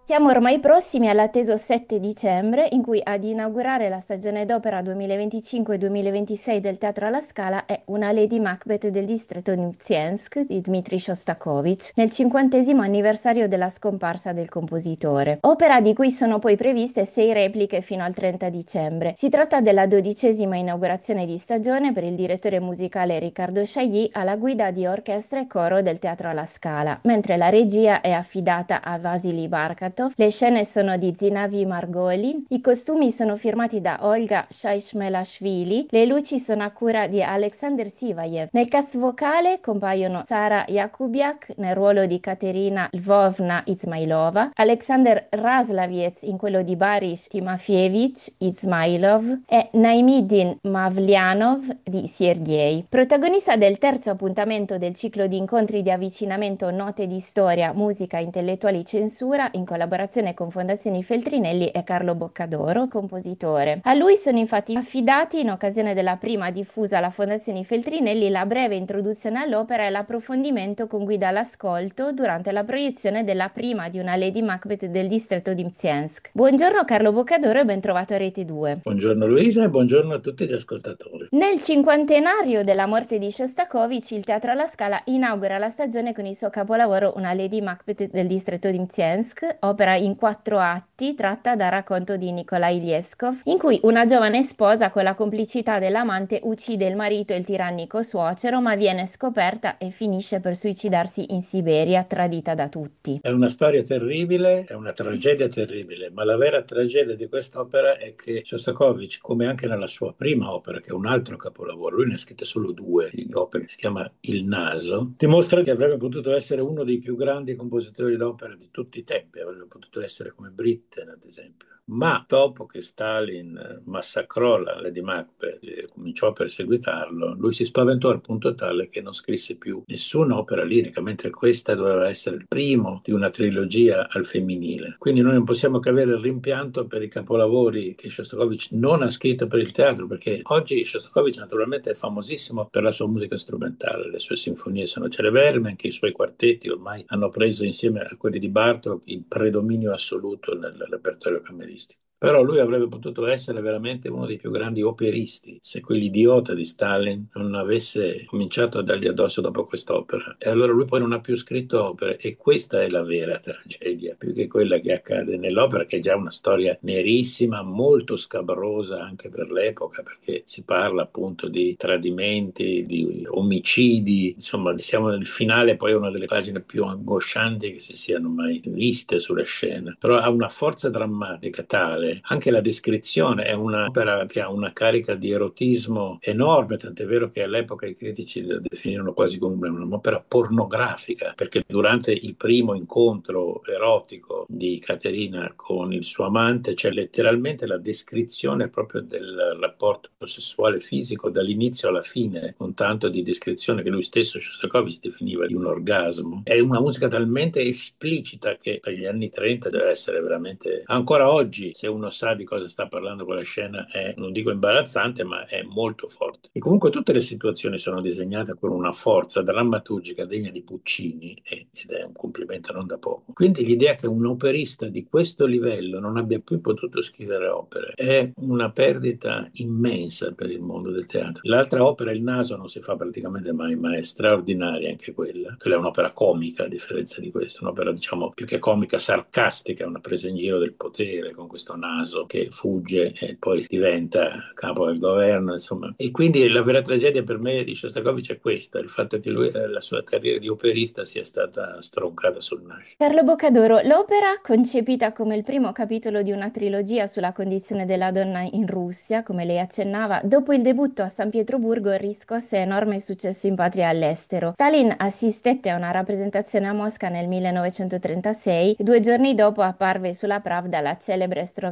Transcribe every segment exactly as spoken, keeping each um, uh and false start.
Siamo ormai prossimi all'atteso sette dicembre, in cui ad inaugurare la stagione d'opera duemilaventicinque-duemilaventisei del Teatro alla Scala è Una Lady Macbeth del distretto di Mziensk di Dmitri Shostakovich, nel cinquantesimo anniversario della scomparsa del compositore. Opera di cui sono poi previste sei repliche fino al trenta dicembre. Si tratta della dodicesima inaugurazione di stagione per il direttore musicale Riccardo Chailly alla guida di orchestra e coro del Teatro alla Scala, mentre la regia è affidata a Vasily Barkatov. Le scene sono di Zinavi Margolin, i costumi sono firmati da Olga Shaishmelashvili, le luci sono a cura di Alexander Sivayev. Nel cast vocale compaiono Sara Jakubiak nel ruolo di Katerina Lvovna Izmailova, Alexander Raslaviec in quello di Baris Timofeyevich Izmailov e Naimidin Mavlianov di Sergei. Protagonista del terzo appuntamento del ciclo di incontri di avvicinamento Note di storia, musica, intellettuali, censura, in collaborazione con Fondazione Feltrinelli e Carlo Boccadoro, compositore. A lui sono infatti affidati, in occasione della prima diffusa alla Fondazione Feltrinelli, la breve introduzione all'opera e l'approfondimento con guida all'ascolto durante la proiezione della prima di Una Lady Macbeth del distretto di Mziensk. Buongiorno Carlo Boccadoro e ben trovato a Rete due. Buongiorno Luisa e buongiorno a tutti gli ascoltatori. Nel cinquantenario della morte di Shostakovich, il Teatro alla Scala inaugura la stagione con il suo capolavoro Una Lady Macbeth del distretto di Mziensk, opera in quattro atti tratta dal racconto di Nikolai Lieskov, in cui una giovane sposa con la complicità dell'amante uccide il marito e il tirannico suocero, ma viene scoperta e finisce per suicidarsi in Siberia, tradita da tutti. È una storia terribile, è una tragedia terribile, ma la vera tragedia di quest'opera è che Shostakovich, come anche nella sua prima opera, che è un altro capolavoro, lui ne ha scritte solo due di opere, si chiama Il Naso, dimostra che avrebbe potuto essere uno dei più grandi compositori d'opera di tutti i tempi, avrebbe potuto essere come Britten, ad esempio. Ma dopo che Stalin massacrò la Lady Macbeth e cominciò a perseguitarlo, lui si spaventò al punto tale che non scrisse più nessuna opera lirica, mentre questa doveva essere il primo di una trilogia al femminile. Quindi noi non possiamo che avere il rimpianto per i capolavori che Shostakovich non ha scritto per il teatro, perché oggi Shostakovich naturalmente è famosissimo per la sua musica strumentale, le sue sinfonie sono celeberrime, anche i suoi quartetti ormai hanno preso insieme a quelli di Bartók il predominio assoluto nel repertorio cameristico. Però lui avrebbe potuto essere veramente uno dei più grandi operisti se quell'idiota di Stalin non avesse cominciato a dargli addosso dopo quest'opera. E allora lui poi non ha più scritto opere e questa è la vera tragedia, più che quella che accade nell'opera, che è già una storia nerissima, molto scabrosa anche per l'epoca, perché si parla appunto di tradimenti, di omicidi, insomma siamo nel finale, poi è una delle pagine più angoscianti che si siano mai viste sulla scena. Però ha una forza drammatica tale, anche la descrizione è un'opera che ha una carica di erotismo enorme, tant'è vero che all'epoca i critici la definirono quasi come un'opera pornografica, perché durante il primo incontro erotico di Caterina con il suo amante c'è letteralmente la descrizione proprio del rapporto sessuale fisico dall'inizio alla fine, con tanto di descrizione che lui stesso, Shostakovich, definiva di un orgasmo. È una musica talmente esplicita che per gli anni trenta deve essere veramente, ancora oggi, se uno sa di cosa sta parlando quella scena, è, non dico imbarazzante, ma è molto forte. E comunque tutte le situazioni sono disegnate con una forza drammaturgica degna di Puccini, e- ed è un complimento non da poco. Quindi l'idea che un operista di questo livello non abbia più potuto scrivere opere è una perdita immensa per il mondo del teatro. L'altra opera, Il Naso, non si fa praticamente mai, ma è straordinaria anche quella. Quella è un'opera comica, a differenza di questa, un'opera diciamo più che comica, sarcastica, una presa in giro del potere con questo naso che fugge e poi diventa capo del governo, insomma. E quindi la vera tragedia per me di Shostakovich è questa, il fatto che lui, eh, la sua carriera di operista sia stata stroncata sul nascere. Carlo Boccadoro, l'opera, concepita come il primo capitolo di una trilogia sulla condizione della donna in Russia, come lei accennava, dopo il debutto a San Pietroburgo riscosse enorme successo in patria e all'estero. Stalin assistette a una rappresentazione a Mosca nel millenovecentotrentasei e due giorni dopo apparve sulla Pravda la celebre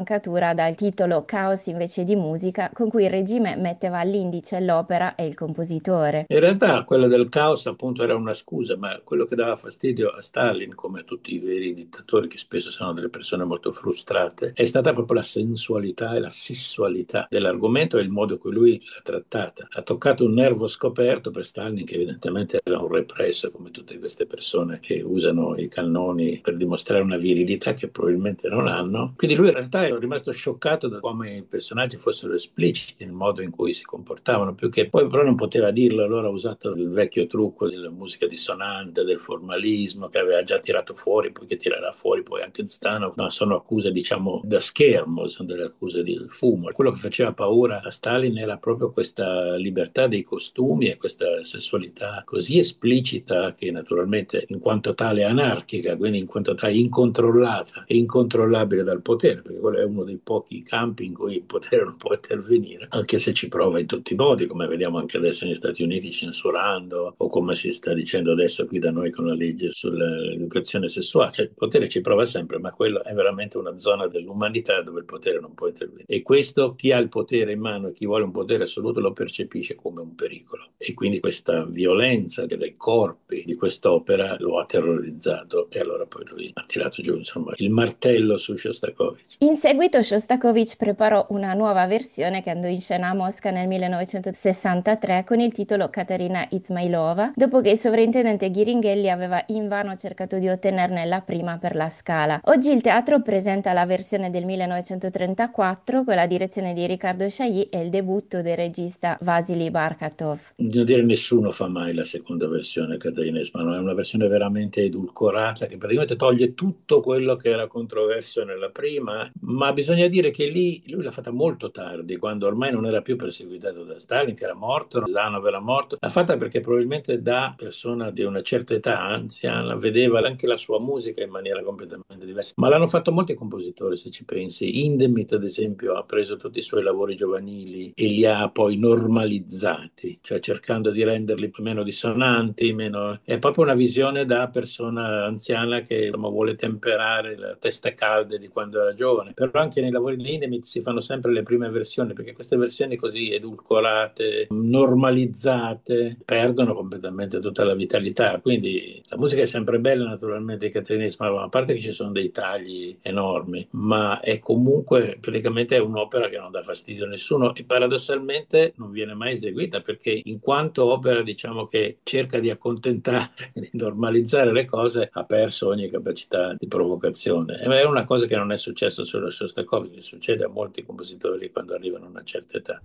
spaccatura dal titolo Caos invece di musica, con cui il regime metteva all'indice l'opera e il compositore. In realtà quella del caos appunto era una scusa, ma quello che dava fastidio a Stalin, come a tutti i veri dittatori, che spesso sono delle persone molto frustrate, è stata proprio la sensualità e la sessualità dell'argomento e il modo in cui lui l'ha trattata. Ha toccato un nervo scoperto per Stalin, che evidentemente era un represso, come tutte queste persone che usano i cannoni per dimostrare una virilità che probabilmente non hanno. Quindi lui in realtà è rimasto scioccato da come i personaggi fossero espliciti nel modo in cui si comportavano, più che poi però non poteva dirlo, allora ha usato il vecchio trucco della musica dissonante, del formalismo che aveva già tirato fuori, poi che tirerà fuori poi anche Zdanov, ma sono accuse diciamo da schermo, sono delle accuse di fumo. Quello che faceva paura a Stalin era proprio questa libertà dei costumi e questa sessualità così esplicita che naturalmente in quanto tale anarchica, quindi in quanto tale incontrollata e incontrollabile dal potere, perché quello è uno dei pochi campi in cui il potere non può intervenire, anche se ci prova in tutti i modi, come vediamo anche adesso negli Stati Uniti censurando, o come si sta dicendo adesso qui da noi con la legge sull'educazione sessuale. Cioè, il potere ci prova sempre, ma quello è veramente una zona dell'umanità dove il potere non può intervenire. E questo chi ha il potere in mano e chi vuole un potere assoluto lo percepisce come un pericolo. E quindi questa violenza dei corpi di quest'opera lo ha terrorizzato e allora poi lui ha tirato giù insomma il martello su Shostakovich. In seguito Shostakovich preparò una nuova versione che andò in scena a Mosca nel millenovecentosessantatré con il titolo Katerina Izmailova, dopo che il sovrintendente Ghiringhelli aveva invano cercato di ottenerne la prima per la Scala. Oggi il teatro presenta la versione del millenovecentotrentaquattro con la direzione di Riccardo Chailly e il debutto del regista Vasily Barkatov. Devo dire, nessuno fa mai la seconda versione Caterina Esmanova, è una versione veramente edulcorata che praticamente toglie tutto quello che era controverso nella prima, ma bisogna dire che lì lui l'ha fatta molto tardi, quando ormai non era più perseguitato da Stalin, che era morto, Zdanov era morto. L'ha fatta perché probabilmente da persona di una certa età anziana vedeva anche la sua musica in maniera completamente diversa, ma l'hanno fatto molti compositori, se ci pensi. Hindemith, ad esempio, ha preso tutti i suoi lavori giovanili e li ha poi normalizzati, cioè cercando di renderli meno dissonanti, meno... è proprio una visione da persona anziana che insomma, vuole temperare le teste calde di quando era giovane. Però anche nei lavori di Hindemith si fanno sempre le prime versioni, perché queste versioni così edulcorate, normalizzate, perdono completamente tutta la vitalità. Quindi la musica è sempre bella naturalmente di Caterina Ismailova, a parte che ci sono dei tagli enormi, ma è comunque praticamente un'opera che non dà fastidio a nessuno e paradossalmente non viene mai eseguita perché in quanto opera diciamo che cerca di accontentare, di normalizzare le cose, ha perso ogni capacità di provocazione. E è una cosa che non è successo solo a Shostakovich, succede a molti compositori quando arrivano a una certa età.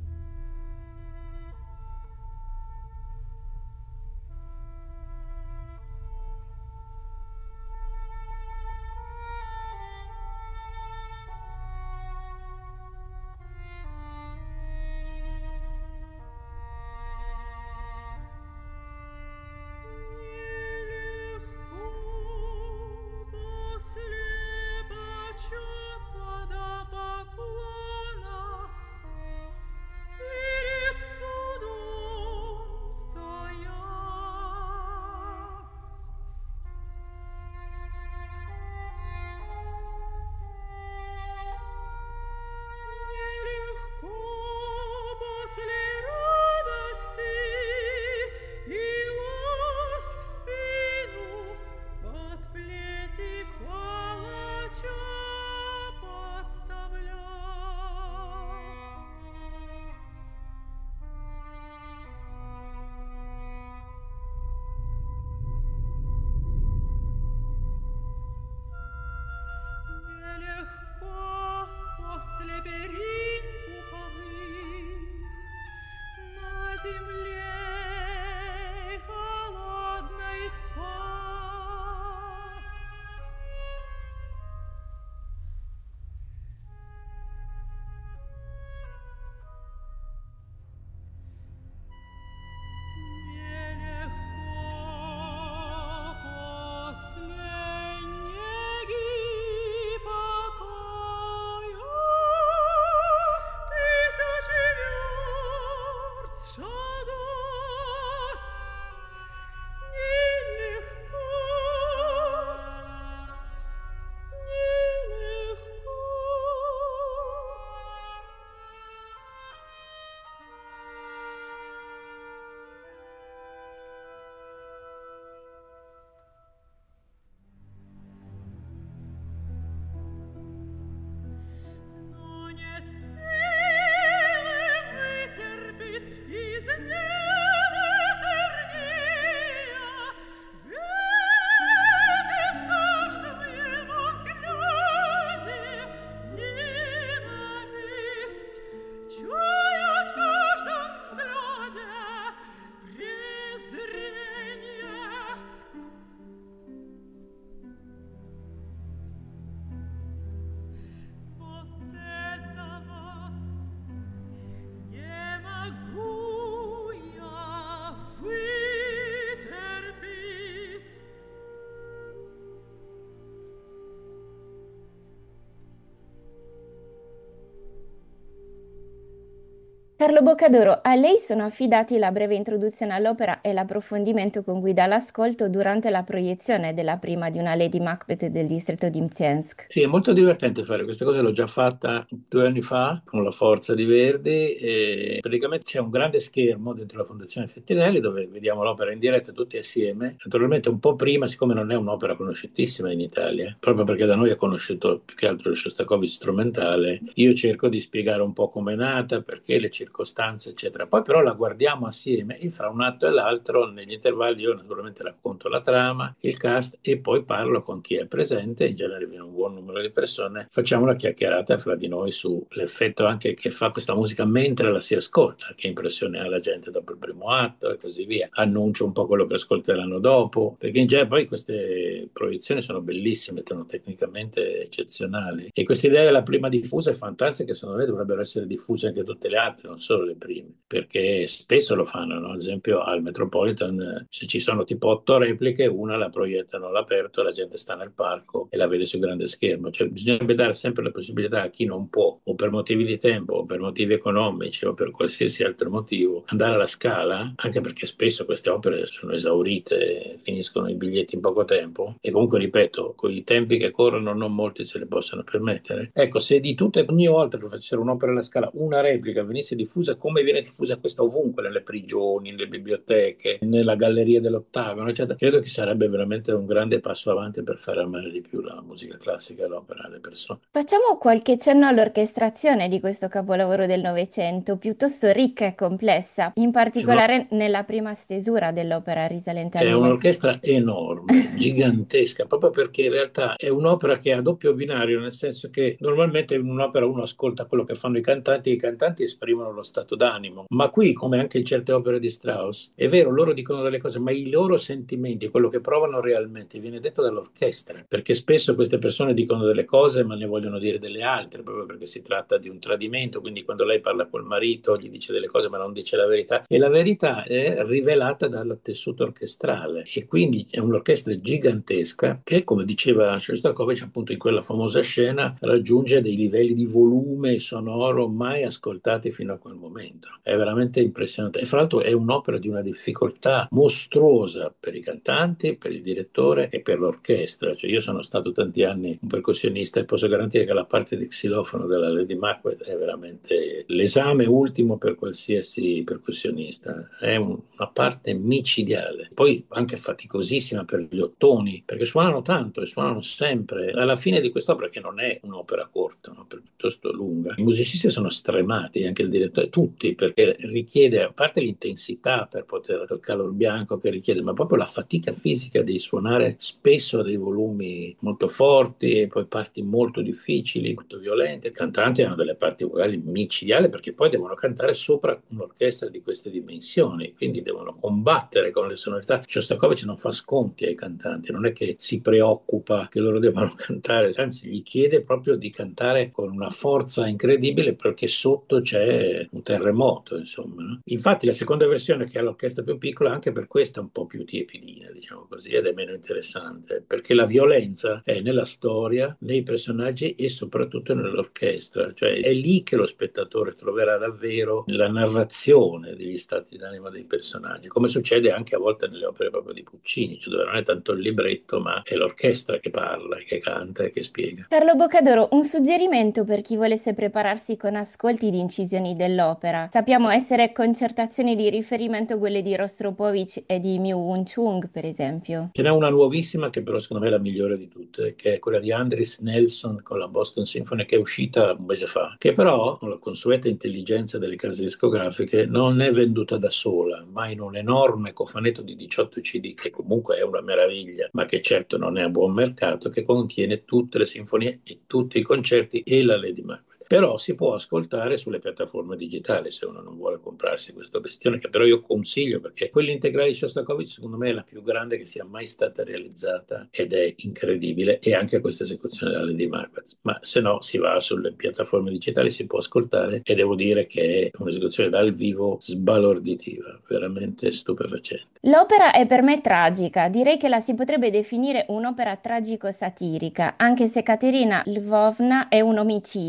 Carlo Boccadoro, a lei sono affidati la breve introduzione all'opera e l'approfondimento con guida all'ascolto durante la proiezione della prima di una Lady Macbeth del distretto di Mziensk. Sì, è molto divertente fare questa cosa, l'ho già fatta due anni fa con la Forza di Verdi e praticamente c'è un grande schermo dentro la Fondazione Fettinelli dove vediamo l'opera in diretta tutti assieme. Naturalmente un po' prima, siccome non è un'opera conosciutissima in Italia, proprio perché da noi è conosciuto più che altro il Shostakovich strumentale, io cerco di spiegare un po' come è nata, perché le circostanze, eccetera. Poi però la guardiamo assieme e fra un atto e l'altro, negli intervalli, io naturalmente racconto la trama, il cast e poi parlo con chi è presente, in genere viene un buon numero di persone, facciamo una chiacchierata fra di noi sull'effetto anche che fa questa musica mentre la si ascolta, che impressione ha la gente dopo il primo atto e così via. Annuncio un po' quello che ascolteranno dopo, perché in genere poi queste proiezioni sono bellissime, sono tecnicamente eccezionali. E questa idea della prima diffusa è fantastica, secondo me dovrebbero essere diffuse anche tutte le altre, non solo le prime, perché spesso lo fanno, no? Ad esempio al Metropolitan, eh, se ci sono tipo otto repliche, una la proiettano all'aperto, la gente sta nel parco e la vede sul grande schermo. Cioè, bisognerebbe dare sempre la possibilità a chi non può, o per motivi di tempo, o per motivi economici, o per qualsiasi altro motivo, andare alla Scala, anche perché spesso queste opere sono esaurite, finiscono i biglietti in poco tempo, e comunque, ripeto, con i tempi che corrono non molti se le possono permettere. Ecco, se di tutte, ogni volta che facessero un'opera alla Scala, una replica venisse diffusa come viene diffusa questa ovunque, nelle prigioni, nelle biblioteche, nella galleria dell'Ottagono, eccetera, credo che sarebbe veramente un grande passo avanti per fare amare di più la musica classica e l'opera alle persone. Facciamo qualche cenno all'orchestrazione di questo capolavoro del Novecento, piuttosto ricca e complessa, in È uno- particolare nella prima stesura dell'opera risalente al È mille. un'orchestra enorme, gigantesca, proprio perché in realtà è un'opera che ha doppio binario, nel senso che normalmente in un'opera uno ascolta quello che fanno i cantanti e i cantanti esprimono lo stato d'animo, ma qui, come anche in certe opere di Strauss, è vero, loro dicono delle cose, ma i loro sentimenti, quello che provano realmente, viene detto dall'orchestra, perché spesso queste persone dicono delle cose ma ne vogliono dire delle altre, proprio perché si tratta di un tradimento, quindi quando lei parla col marito gli dice delle cose ma non dice la verità, e la verità è rivelata dal tessuto orchestrale e quindi è un'orchestra gigantesca che, come diceva Shostakovich appunto in quella famosa scena, raggiunge dei livelli di volume sonoro mai ascoltati fino a quel momento. È veramente impressionante e fra l'altro è un'opera di una difficoltà mostruosa per i cantanti, per il direttore e per l'orchestra. Cioè, io sono stato tanti anni un percussionista e posso garantire che la parte di xilofono della Lady Macbeth è veramente l'esame ultimo per qualsiasi percussionista. È un- una parte micidiale. Poi anche faticosissima per gli ottoni, perché suonano tanto e suonano sempre. Alla fine di quest'opera, che non è un'opera corta, un'opera piuttosto lunga, i musicisti sono stremati, anche il direttore, tutti, perché richiede, a parte l'intensità per poter il calor bianco che richiede, ma proprio la fatica fisica di suonare spesso a dei volumi molto forti e poi parti molto difficili, molto violente. I cantanti hanno delle parti vocali micidiali perché poi devono cantare sopra un'orchestra di queste dimensioni, quindi devono combattere con le sonorità. Shostakovich non fa sconti ai cantanti, non è che si preoccupa che loro debbano cantare, anzi gli chiede proprio di cantare con una forza incredibile perché sotto c'è un terremoto, insomma. No? Infatti la seconda versione, che ha l'orchestra più piccola, anche per questo è un po' più tiepidina, diciamo così, ed è meno interessante, perché la violenza è nella storia, nei personaggi e soprattutto nell'orchestra, cioè è lì che lo spettatore troverà davvero la narrazione degli stati d'animo dei personaggi, come succede anche a volte nelle opere proprio di Puccini, cioè dove non è tanto il libretto, ma è l'orchestra che parla, che canta e che spiega. Carlo Boccadoro, un suggerimento per chi volesse prepararsi con ascolti di incisioni dell'opera. Sappiamo essere concertazioni di riferimento quelle di Rostropovich e di Miu Wun Chung, per esempio. Ce n'è una nuovissima che però secondo me è la migliore di tutte, che è quella di Andris Nelson con la Boston Symphony, che è uscita un mese fa, che però, con la consueta intelligenza delle case discografiche, non è venduta da sola, ma in un enorme cofanetto di diciotto C D, che comunque è una meraviglia, ma che certo non è a buon mercato, che contiene tutte le sinfonie e tutti i concerti e la Lady Macbeth. Però si può ascoltare sulle piattaforme digitali se uno non vuole comprarsi questa bestione, che però io consiglio perché quell'integrale di Shostakovich secondo me è la più grande che sia mai stata realizzata ed è incredibile, e anche questa esecuzione della Lady Macbeth. Ma se no si va sulle piattaforme digitali, si può ascoltare e devo dire che è un'esecuzione dal vivo sbalorditiva, veramente stupefacente. L'opera è per me tragica, direi che la si potrebbe definire un'opera tragico-satirica, anche se Caterina Lvovna è un omicida, assassina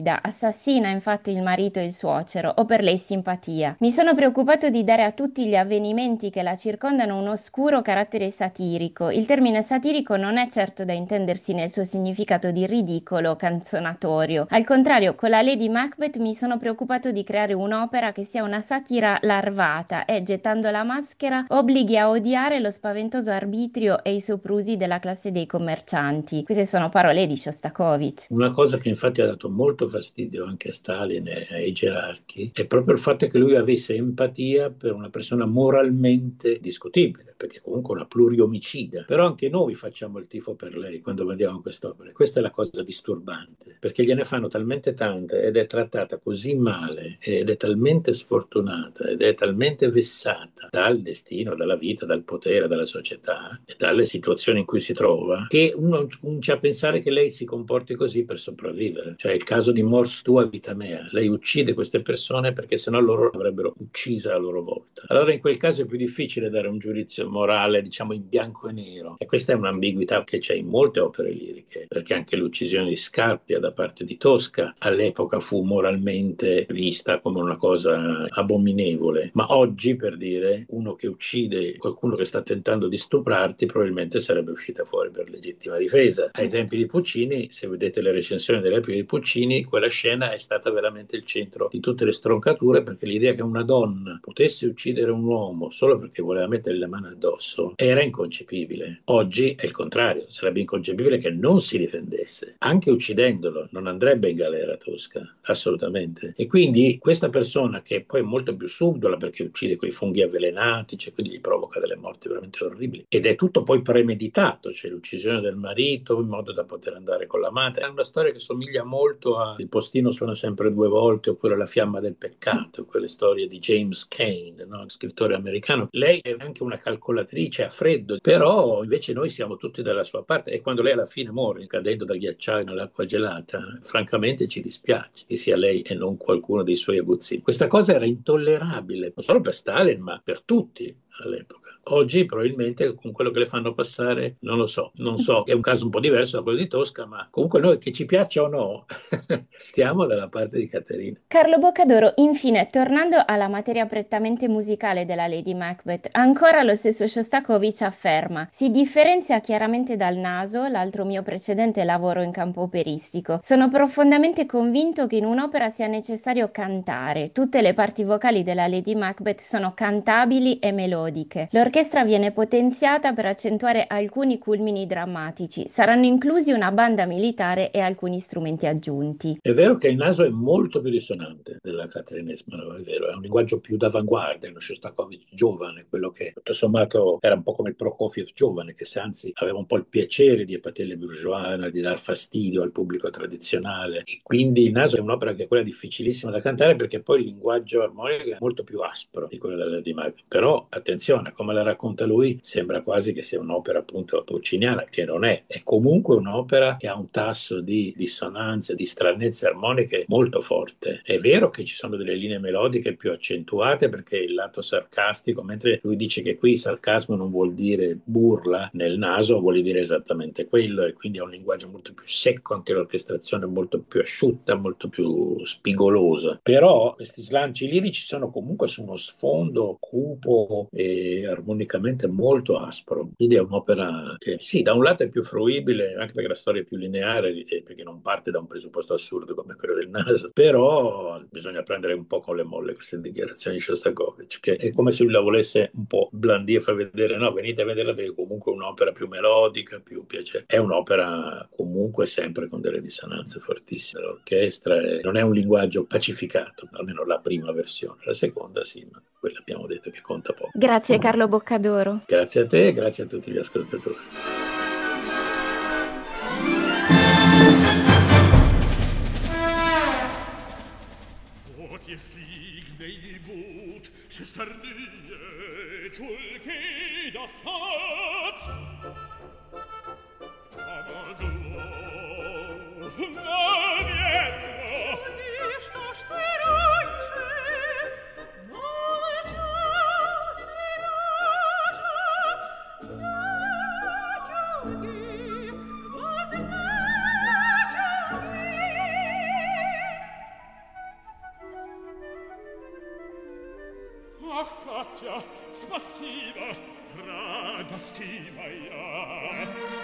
assassina infatti il marito e il suocero, o per lei simpatia. Mi sono preoccupato di dare a tutti gli avvenimenti che la circondano un oscuro carattere satirico. Il termine satirico non è certo da intendersi nel suo significato di ridicolo, canzonatorio. Al contrario, con la Lady Macbeth mi sono preoccupato di creare un'opera che sia una satira larvata e, gettando la maschera, obblighi a odiare lo spaventoso arbitrio e i soprusi della classe dei commercianti. Queste sono parole di Shostakovich. Una cosa che infatti ha dato molto fastidio anche a Stalin e ai gerarchi è proprio il fatto che lui avesse empatia per una persona moralmente discutibile, perché comunque è una pluriomicida. Però anche noi facciamo il tifo per lei quando vediamo quest'opera. Questa è la cosa disturbante, perché gliene fanno talmente tante ed è trattata così male ed è talmente sfortunata ed è talmente vessata dal destino, dalla vita, dal potere, dalla società e dalle situazioni in cui si trova, che uno comincia a pensare che lei si comporti così per sopravvivere. Cioè il caso di Mors tua vita mea. Lei uccide queste persone perché sennò loro l'avrebbero uccisa a loro volta. Allora in quel caso è più difficile dare un giudizio morale, diciamo in bianco e nero. E questa è un'ambiguità che c'è in molte opere liriche, perché anche l'uccisione di Scarpia da parte di Tosca all'epoca fu moralmente vista come una cosa abominevole. Ma oggi, per dire, uno che uccide qualcuno che sta tentando di stuprarti probabilmente sarebbe uscita fuori per legittima difesa. Ai tempi di Puccini, se vedete le recensioni delle epoche di Puccini, quella scena è stata veramente il centro di tutte le stroncature, perché l'idea che una donna potesse uccidere un uomo solo perché voleva mettere le mani addosso era inconcepibile. Oggi è il contrario, sarebbe inconcepibile che non si difendesse. Anche uccidendolo non andrebbe in galera Tosca, assolutamente. E quindi questa persona, che poi è molto più subdola perché uccide quei funghi avvelenati, cioè quindi gli provoca delle morti veramente orribili, ed è tutto poi premeditato, cioè l'uccisione del marito in modo da poter andare con l'amante. È una storia che somiglia molto a Il postino suona sempre due volte, oppure La fiamma del peccato, quelle storie di James Cain, no? Scrittore americano. Lei è anche una calcolatrice a freddo, però invece noi siamo tutti dalla sua parte, e quando lei alla fine muore cadendo dal ghiacciaio nell'acqua gelata, francamente ci dispiace che sia lei e non qualcuno dei suoi aguzzini. Questa cosa era intollerabile, non solo per Stalin, ma per tutti all'epoca. Oggi probabilmente con quello che le fanno passare, non lo so, non so, è un caso un po' diverso da quello di Tosca, ma comunque noi, che ci piaccia o no, stiamo dalla parte di Caterina. Carlo Boccadoro, infine, tornando alla materia prettamente musicale della Lady Macbeth, ancora lo stesso Shostakovich afferma: si differenzia chiaramente dal naso, l'altro mio precedente lavoro in campo operistico. Sono profondamente convinto che in un'opera sia necessario cantare. Tutte le parti vocali della Lady Macbeth sono cantabili e melodiche. L'orchestra viene potenziata per accentuare alcuni culmini drammatici. Saranno inclusi una banda militare e alcuni strumenti aggiunti. È vero che il naso è molto più dissonante della Caterina Esmanova, è vero, è un linguaggio più d'avanguardia, lo Shostakovich giovane, quello che tutto sommato era un po' come il Prokofiev giovane, che se anzi aveva un po' il piacere di épater les bourgeois, di dar fastidio al pubblico tradizionale. E quindi il naso è un'opera che è quella difficilissima da cantare, perché poi il linguaggio armonico è molto più aspro di quello della di Magri. Però attenzione, come la racconta lui, sembra quasi che sia un'opera appunto pucciniana, che non è. È comunque un'opera che ha un tasso di dissonanza, di stranezze armoniche molto forte. È vero che ci sono delle linee melodiche più accentuate perché il lato sarcastico, mentre lui dice che qui sarcasmo non vuol dire burla, nel naso vuol dire esattamente quello, e quindi ha un linguaggio molto più secco, anche l'orchestrazione è molto più asciutta, molto più spigolosa. Però questi slanci lirici sono comunque su uno sfondo cupo e armonicamente molto aspro. Quindi è un'opera che sì, da un lato è più fruibile, anche perché la storia è più lineare e perché non parte da un presupposto assurdo come quello del naso, però bisogna prendere un po' con le molle queste dichiarazioni di Shostakovich, che è come se lui la volesse un po' blandire, far vedere, no, venite a vederla perché comunque è un'opera più melodica, più piacevole. È un'opera comunque sempre con delle dissonanze fortissime. L'orchestra è- non è un linguaggio pacificato, almeno la prima versione. La seconda sì, ma quella abbiamo detto che conta poco. Grazie Carlo Boccadoro. Grazie a te e grazie a tutti gli ascoltatori. Vor dir fliegt nei Boot, Schüsterdie, Schulke das Hat. Aber du, na vienno, nicht noch steranche, no Ах, Катя, спасибо, радости моя.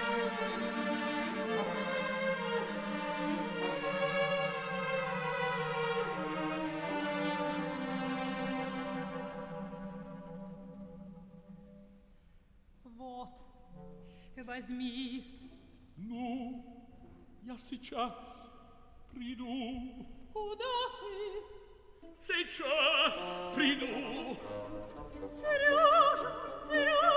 Вот, возьми. Ну, я сейчас приду. Куда ты? Сейчас приду. Сережа, Сережа.